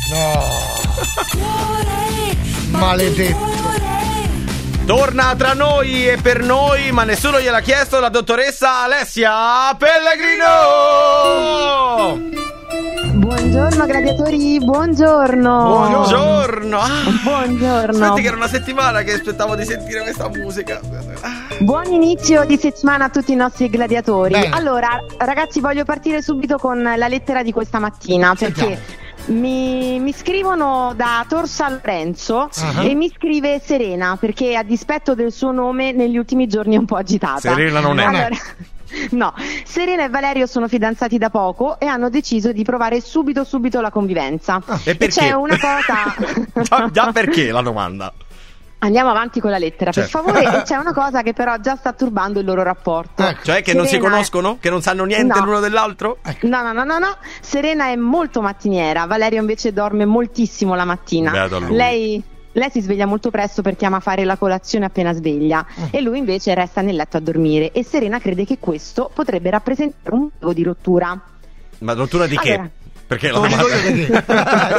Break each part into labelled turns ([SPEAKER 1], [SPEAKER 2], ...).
[SPEAKER 1] No. Maledetto.
[SPEAKER 2] Torna tra noi e per noi, ma nessuno gliel'ha chiesto, la dottoressa Alessia Pellegrino.
[SPEAKER 3] Buongiorno gladiatori, buongiorno.
[SPEAKER 2] Buongiorno.
[SPEAKER 3] Buongiorno.
[SPEAKER 2] Senti che era una settimana che aspettavo di sentire questa musica.
[SPEAKER 3] Buon inizio di settimana a tutti i nostri gladiatori.
[SPEAKER 1] Bene.
[SPEAKER 3] Allora, ragazzi, voglio partire subito con la lettera di questa mattina, perché mi scrivono da Tor San Lorenzo e mi scrive Serena, perché a dispetto del suo nome negli ultimi giorni è un po' agitata.
[SPEAKER 2] Serena non è.
[SPEAKER 3] Allora, no, Serena e Valerio sono fidanzati da poco e hanno deciso di provare subito la convivenza.
[SPEAKER 2] E perché?
[SPEAKER 3] C'è una cosa
[SPEAKER 2] già perché la domanda?
[SPEAKER 3] Andiamo avanti con la lettera,
[SPEAKER 2] Certo.
[SPEAKER 3] per favore. E c'è una cosa che però già sta turbando il loro rapporto.
[SPEAKER 2] Cioè che non si conoscono? Che non sanno niente
[SPEAKER 3] No.
[SPEAKER 2] l'uno dell'altro?
[SPEAKER 3] No. Serena è molto mattiniera, Valerio invece dorme moltissimo la mattina.
[SPEAKER 2] Beato a lui.
[SPEAKER 3] Lei si sveglia molto presto perché ama fare la colazione appena sveglia e lui invece resta nel letto a dormire, e Serena crede che questo potrebbe rappresentare un motivo di rottura.
[SPEAKER 2] Ma rottura di che?
[SPEAKER 3] Allora.
[SPEAKER 2] Perché
[SPEAKER 1] Lo dico io di che?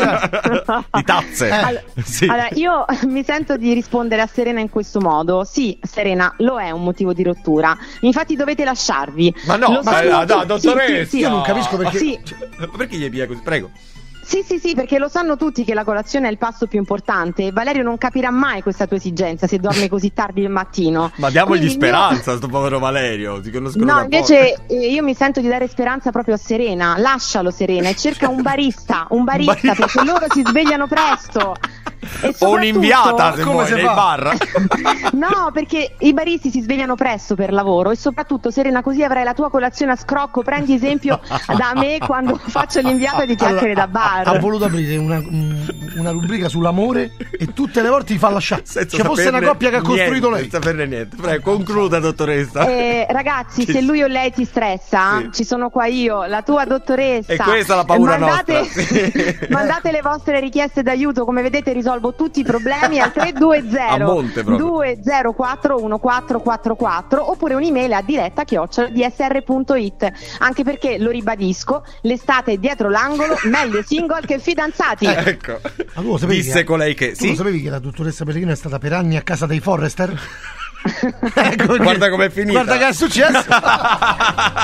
[SPEAKER 2] di tazze. Sì.
[SPEAKER 3] Allora, io mi sento di rispondere a Serena in questo modo. Sì, Serena, lo è un motivo di rottura. Infatti dovete lasciarvi.
[SPEAKER 2] Ma no,
[SPEAKER 3] Lo sanno tutti.
[SPEAKER 2] dottoressa.
[SPEAKER 3] Sì.
[SPEAKER 1] Io non capisco perché.
[SPEAKER 3] Sì.
[SPEAKER 2] Perché gli pia così? Prego.
[SPEAKER 3] Sì, perché lo sanno tutti che la colazione è il passo più importante e Valerio non capirà mai questa tua esigenza se dorme così tardi del mattino.
[SPEAKER 2] Ma diamogli
[SPEAKER 3] Quindi
[SPEAKER 2] speranza, sto povero Valerio. Si conoscono
[SPEAKER 3] No,
[SPEAKER 2] da
[SPEAKER 3] invece io mi sento di dare speranza proprio a Serena. Lascialo Serena e cerca un barista perché loro si svegliano presto. E
[SPEAKER 2] O
[SPEAKER 3] soprattutto-
[SPEAKER 2] un'inviata se
[SPEAKER 1] Come
[SPEAKER 2] vuoi
[SPEAKER 1] si
[SPEAKER 2] nei
[SPEAKER 1] fa?
[SPEAKER 2] bar.
[SPEAKER 3] No, perché i baristi si svegliano presto per lavoro e soprattutto Serena, così avrai la tua colazione a scrocco. Prendi esempio da me quando faccio l'inviata di chiacchiere da bar.
[SPEAKER 1] Ha voluto aprire una rubrica sull'amore e tutte le volte ti fa lasciare.
[SPEAKER 2] Senza
[SPEAKER 1] Che fosse una
[SPEAKER 2] saperne
[SPEAKER 1] coppia che ha costruito
[SPEAKER 2] niente,
[SPEAKER 1] lei.
[SPEAKER 2] Senza saperne niente. Prego, concluda, dottoressa.
[SPEAKER 3] Ragazzi, se lui o lei ti stressa,
[SPEAKER 2] Sì.
[SPEAKER 3] ci sono qua io, la tua dottoressa.
[SPEAKER 2] E questa è la paura nostra. Sì.
[SPEAKER 3] Mandate le vostre richieste d'aiuto, come vedete risolvo tutti i problemi al 320
[SPEAKER 2] A monte proprio.
[SPEAKER 3] 204 1444 oppure un'email a diretta@dsr.it. Anche perché, lo ribadisco, l'estate è dietro l'angolo, meglio single che fidanzati.
[SPEAKER 2] Ecco.
[SPEAKER 1] Ma tu lo sapevi
[SPEAKER 2] Disse
[SPEAKER 1] che-
[SPEAKER 2] colei che
[SPEAKER 1] Tu lo
[SPEAKER 2] sì.
[SPEAKER 1] sapevi che la dottoressa Pellegrino è stata per anni a casa dei Forrester? Ecco,
[SPEAKER 2] Guarda com'è finita.
[SPEAKER 1] Guarda che è successo.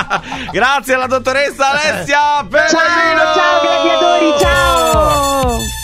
[SPEAKER 2] Grazie alla dottoressa Alessia Pellegrino.
[SPEAKER 3] Ciao gladiatori, ciao!